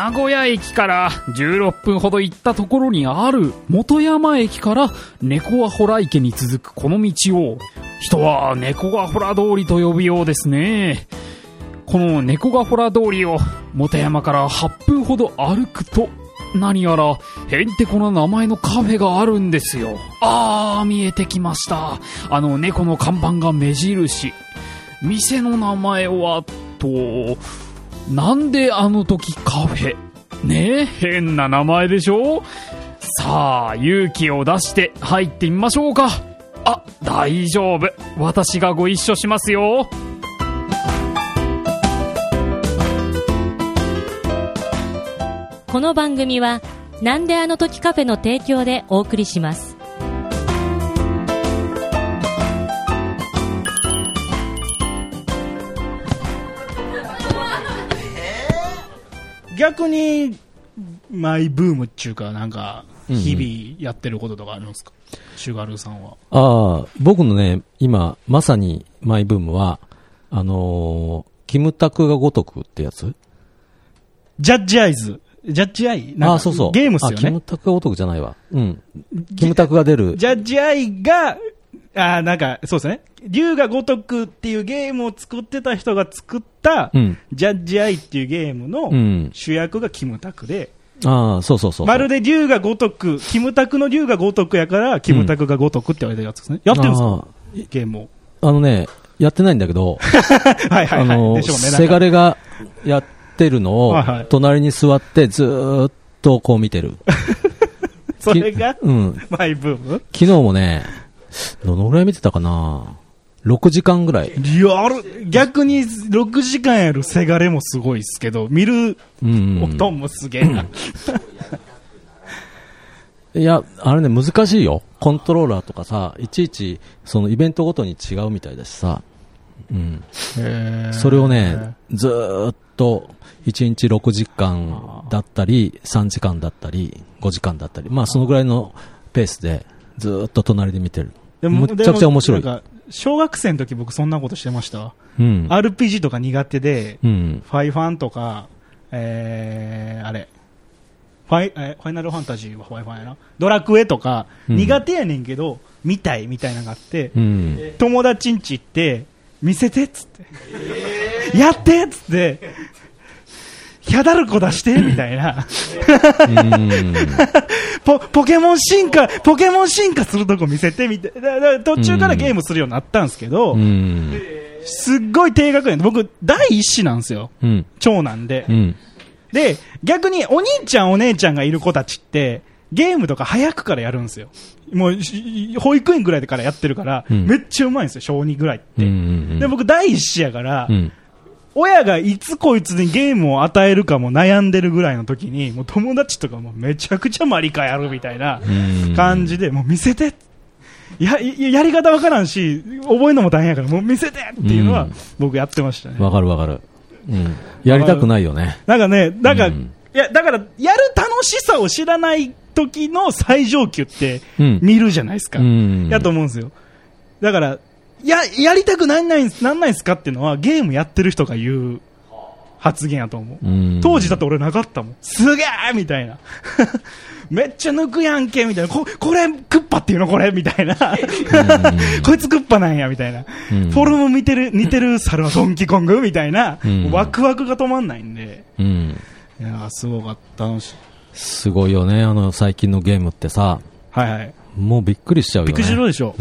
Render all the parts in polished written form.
名古屋駅から16分ほど行ったところにある本山駅から猫アホラ池に続くこの道を人は猫アホラ通りと呼ぶようですね。この猫アホラ通りを本山から8分ほど歩くと何やらへんてこな名前のカフェがあるんですよ。見えてきました。猫の看板が目印。店の名前はと、なんであの時カフェねえ、変な名前でしょ。さあ勇気を出して入ってみましょうか。大丈夫、私がご一緒しますよ。 この番組はなんであの時カフェの提供でお送りします。 逆にマイブームっていうか、なんか日々やってることとかあるんですか、シュガルーさんは。 僕のね、今まさにマイブームはキムタクが如くってやつ、 ジャッジアイズ、ジャッジアイ、なんかそうそう、 ゲームっすよね。 キムタクが如くじゃないわ。キムタクが出るジャッジアイがなんかそうですね、龍が如くっていうゲームを作ってた人が作った、ジャッジアイっていうゲームの主役がキムタクで、 そうまるで龍が如く、キムタクの龍が如くやからキムタクが如くって言われてるやつですね。やってるんですか、ゲームを。 やってないんだけどはいせがれがやってるのを隣に座ってずーっとこう見てるそれがマイブーム。 昨日もね、どのぐらい見てたかな、6時間ぐらい。 逆に6時間やるせがれもすごいですけど、見るおとんもすげえな。 いや、あれね、難しいよ。コントローラーとかさ、いちいちそのイベントごとに違うみたいだしさ、それをね、ずーっと1日6時間だったり3時間だったり5時間だったり、そのぐらいのペースでずーっと隣で見てる。むちゃくちゃ面白い。 なんか小学生の時僕そんなことしてました。RPG とか苦手で、ファイファンとか、ファイナルファンタジーはファイファンやな、ドラクエとか苦手やねんけど、見たいみたいなのがあって、友達ん家行って見せてっつって、やってっつってヒャダルコ出してみたいなポケモン進化するとこ見せてみたいな。途中からゲームするようになったんですけど、すっごい低学年で、僕第一子なんですよ、長男で、で逆にお兄ちゃんお姉ちゃんがいる子たちってゲームとか早くからやるんですよ。もう保育園ぐらいからやってるから、めっちゃうまいんですよ、小2ぐらいって。で僕第一子やから、親がいつこいつにゲームを与えるかも悩んでるぐらいの時に、もう友達とかもめちゃくちゃマリカやるみたいな感じで、もう見せて、やり方わからんし覚えるのも大変やから、もう見せてっていうのは僕やってましたね。 わかる、やりたくないよね。 なんかね、だからやる楽しさを知らない時の最上級って見るじゃないですか、やと思うんですよ。だからやりたくなんないんすかっていうのはゲームやってる人が言う発言やと思う。当時だって俺なかったもん。すげーみたいなめっちゃ抜くやんけみたいな、これクッパっていうのこれみたいなこいつクッパなんやみたいな、フォルム似てる猿はドンキーコングみたいな、ワクワクが止まんないんで、いやすごかった。 すごいよね、最近のゲームってさ、もうびっくりしちゃうよね。 びっくりするでしょ。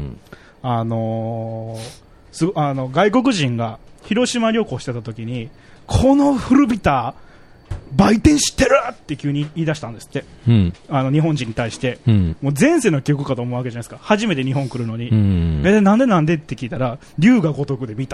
外国人が広島旅行してた時に、この古びた売店知ってるって急に言い出したんですって、日本人に対して、もう前世の記憶かと思うわけじゃないですか、初めて日本来るのに、なんでって聞いたら、龍が如くで見た。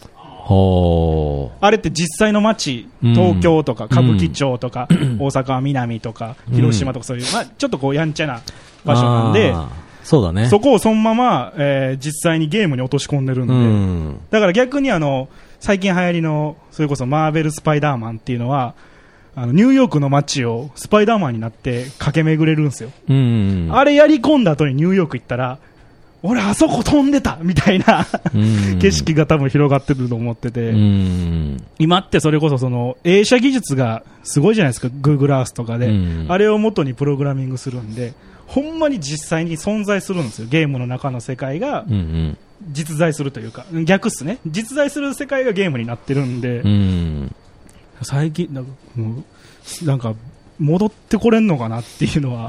あれって実際の街、東京とか歌舞伎町とか、大阪南とか広島とか、そういう、ちょっとこうやんちゃな場所なんで、 そうだね、 そこをそのまま、実際にゲームに落とし込んでるんで、だから逆に最近流行りのそれこそマーベルスパイダーマンっていうのは、ニューヨークの街をスパイダーマンになって駆け巡れるんですよ。あれやり込んだ後にニューヨーク行ったら、 俺あそこ飛んでたみたいな景色が多分広がってると思ってて、今ってそれこそその映写技術がすごいじゃないですか、Google Earth とかで、あれを元にプログラミングするんで、ほんまに実際に存在するんですよ、ゲームの中の世界が実在するというか、逆っすね、実在する世界がゲームになってるんで、最近なんか戻ってこれんのかなっていうのは、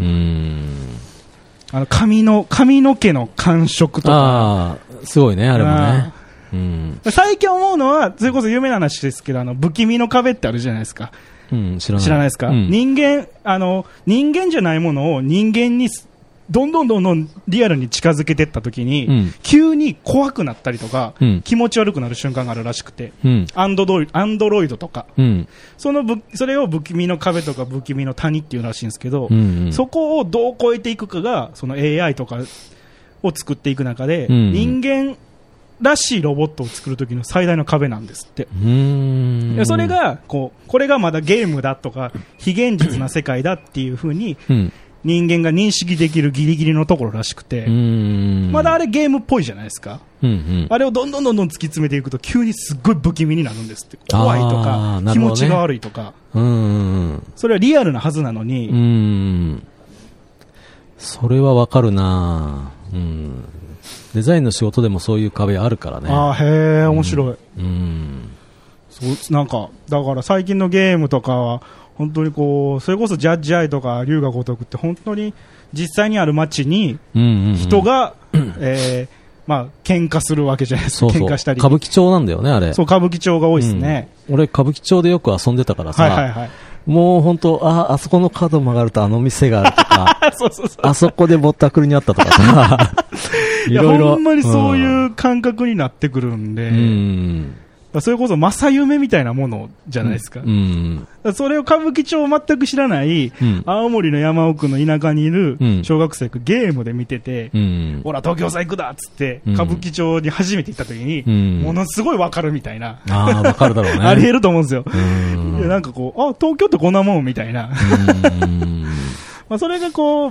髪の毛の感触とか、 すごいね、あれもね。 最近思うのは、それこそ有名な話ですけど、不気味の壁ってあるじゃないですか。知らないですか、人間じゃないものを人間にどんどんリアルに近づけていったときに、急に怖くなったりとか、気持ち悪くなる瞬間があるらしくて、アンドロイドとか、それを不気味の壁とか不気味の谷っていうらしいんですけど、そこをどう超えていくかが、その AI とかを作っていく中で、人間らしいロボットを作るときの最大の壁なんですって。それがこれがまだゲームだとか非現実な世界だっていう風に人間が認識できるギリギリのところらしくて、まだあれゲームっぽいじゃないですか。あれをどんどん突き詰めていくと急にすっごい不気味になるんですって。怖いとか、気持ちが悪いとか、それはリアルなはずなのに、 それはわかるな。デザインの仕事でもそういう壁あるからね。 へえ、面白い。そうなんかだから最近のゲームとかは本当にそれこそジャッジアイとか龍が如くって本当に実際にある街に人が喧嘩するわけじゃないですか。喧嘩したり。 歌舞伎町なんだよね、あれ。 そう、歌舞伎町が多いですね。 俺歌舞伎町でよく遊んでたからさ、もう本当、あそこの角曲がるとあの店があるとか、あそこでぼったくりにあったとかさ、 いろいろ。ほんまにそういう感覚になってくるんで、それこそ正夢みたいなものじゃないですか。それを歌舞伎町を全く知らない、青森の山奥の田舎にいる小学生がゲームで見てて、ほら東京さ行くだっつって、歌舞伎町に初めて行った時に、ものすごいわかるみたいな。 わかるだろうね。 あり得ると思うんですよ。なんか東京ってこんなもんみたいな。それが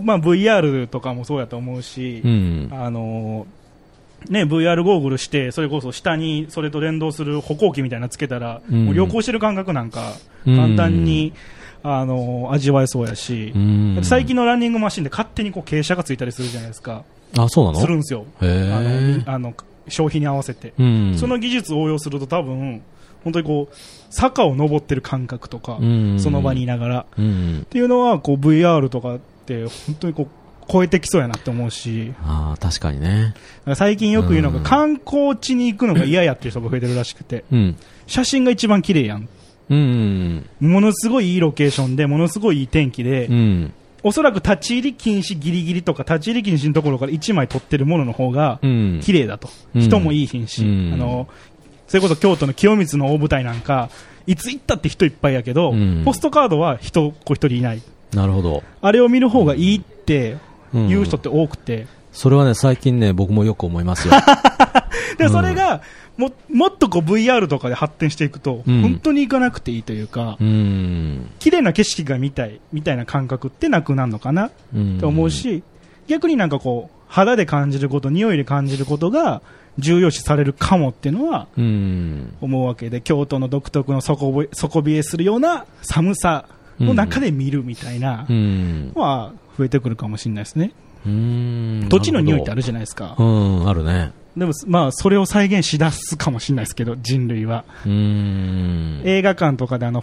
VR とかもそうやと思うし、VR ゴーグルして、それこそ下にそれと連動する歩行器みたいなのつけたら、もう旅行してる感覚なんか、簡単に、味わえそうやし、最近のランニングマシンで勝手に傾斜がついたりするじゃないですか。 そうなの？ するんですよ。消費に合わせて。その技術を応用すると多分、本当に坂を登ってる感覚とか、その場にいながら、っていうのは、VR とかって、本当に超えてきそうやなって思うし。 確かにね。 最近よく言うのが、観光地に行くのが嫌やっていう人が増えてるらしくて、写真が一番綺麗やん。ものすごいいいロケーションで、ものすごいいい天気で、おそらく立ち入り禁止ギリギリとか、立ち入り禁止のところから1枚撮ってるものの方が綺麗だと。人もいい品し、それこそ京都の清水の大舞台なんか、いつ行ったって人いっぱいやけど、ポストカードは人一人いない。 なるほど。 あれを見る方がいいって言う人って多くて。 それはね、最近ね、僕もよく思いますよ。 で、それが、もっとVR とかで発展していくと、本当に行かなくていいというか、綺麗な景色が見たいみたいな感覚ってなくなるのかなって思うし、逆になんか肌で感じること、匂いで感じることが重要視されるかもっていうのは思うわけで、京都の独特の底冷えするような寒さの中で見るみたいなのは増えてくるかもしれないですね。土地の匂いってあるじゃないですか。 あるね。 でもそれを再現しだすかもしれないですけど、人類は。映画館とかで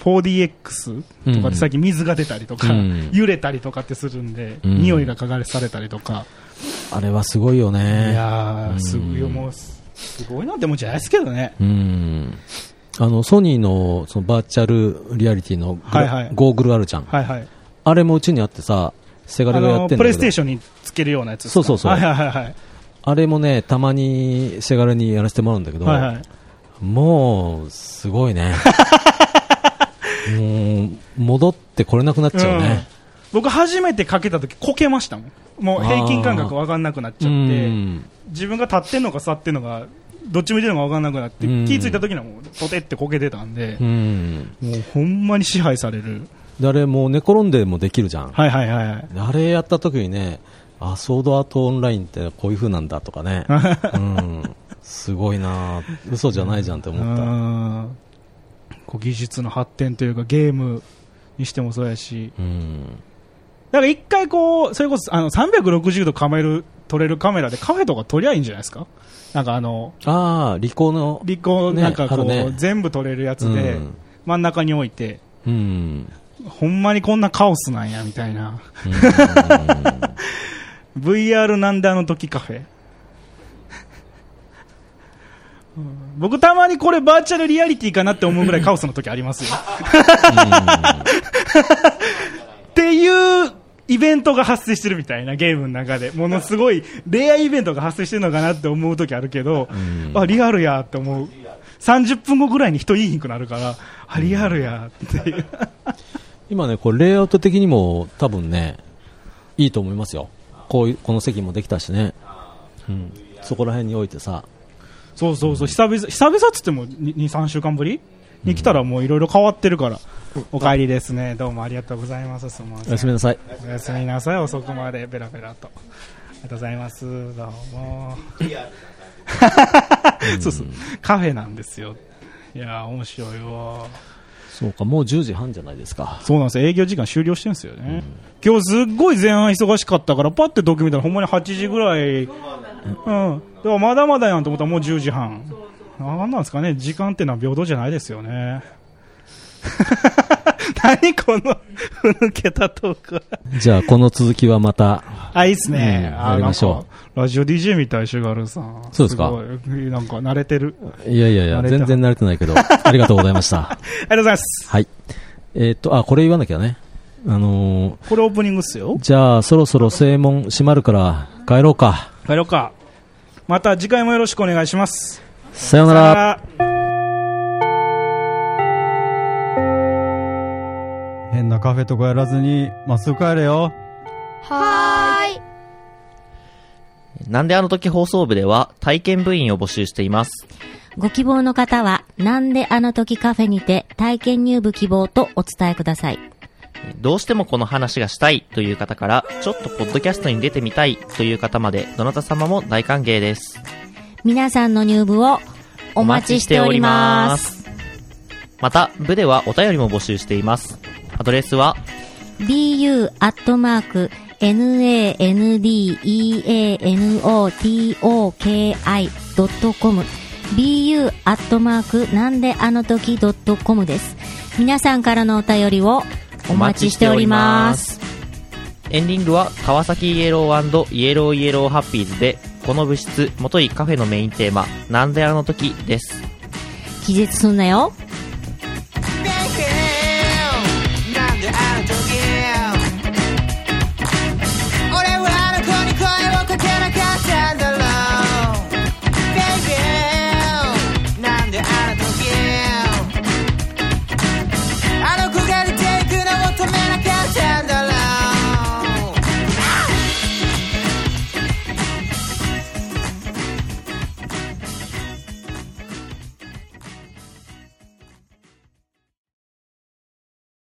4DX とかで最近水が出たりとか、揺れたりとかってするんで、匂いが加害されたりとか。 あれはすごいよね。 いやー、すごいなって思うじゃないですけどね。 ソニーのそのバーチャルリアリティのゴーグルあるじゃん。あれもうちにあってさ、セガレがやってんだけど、 プレイステーションにつけるようなやつですか。 そう。あれもね、たまにセガレにやらせてもらうんだけど、もうすごいね。もう戻ってこれなくなっちゃうね。 僕初めてかけた時こけましたもん。もう平均感覚分かんなくなっちゃって、自分が立ってんのか座ってんのかどっち向いてるのか分かんなくなって、気付いた時にはもうポテってこけてたんで、もうほんまに支配される。 あれもう寝転んでもできるじゃん。 あれやった時にね、 ソードアートオンラインってこういう風なんだとかね。うん。すごいな嘘じゃないじゃんって思った。 こう技術の発展というかゲームにしてもそうやし。だから一回こう、それこそ360度撮れるカメラでカフェとか撮りゃいいんじゃないですか。なんかリコなんかこう、ね、全部撮れるやつで、真ん中に置いて、ほんまにこんなカオスなんやみたいな。VR なんであの時カフェ。僕たまにこれバーチャルリアリティかなって思うぐらいカオスの時ありますよ。っていうイベントが発生してるみたいな、ゲームの中でものすごいレアイベントが発生してるのかなって思う時あるけど、リアルやって思う。30分後ぐらいに人いいひんくなるから、リアルやっていう。 今ね、これレイアウト的にも多分ねいいと思いますよ。この席もできたしね、そこら辺に置いてさ。 そう久々っつっても 2,3 週間ぶりに来たらもういろいろ変わってるから。お帰りですね。どうもありがとうございます。すみません。 おやすみなさい。 おやすみなさい。遅くまでベラベラと。ありがとうございます。どうも。そうカフェなんですよ。いや面白いわ。 そうか、もう10時半じゃないですか。 そうなんですよ。営業時間終了してるんですよね。今日すっごい前半忙しかったからパッて時計見たらほんまに8時ぐらい。でもまだまだやんと思ったらもう10時半。なんなんですかね、時間ってのは平等じゃないですよね。何このふぬけたトーク。 じゃあこの続きはまたいいっすね、 やりましょう。ラジオ DJ みたい、シュガルさん。 そうですか。 すごいなんか慣れてる。 いや全然慣れてないけどありがとうございました。 ありがとうございます。 はい。これ言わなきゃね。 これオープニングっすよ。 じゃあそろそろ正門閉まるから帰ろうか。 また次回もよろしくお願いします。 さようなら。 変なカフェとかやらずにまっすぐ帰れよ。 はーい。なんであの時放送部では体験部員を募集しています。 ご希望の方はなんであの時カフェにて体験入部希望とお伝えください。 どうしてもこの話がしたいという方から、ちょっとポッドキャストに出てみたいという方まで、どなた様も大歓迎です。 皆さんの入部をお待ちしております。 また部ではお便りも募集しています。アドレスは bu@nandeanotoki.com bu@ なんであの時 .com です。皆さんからのお便りをお待ちしております。 エンディングは川崎イエロー&イエローイエローハッピーズで、この物質元いカフェのメインテーマなんであの時です。 気絶すんなよ。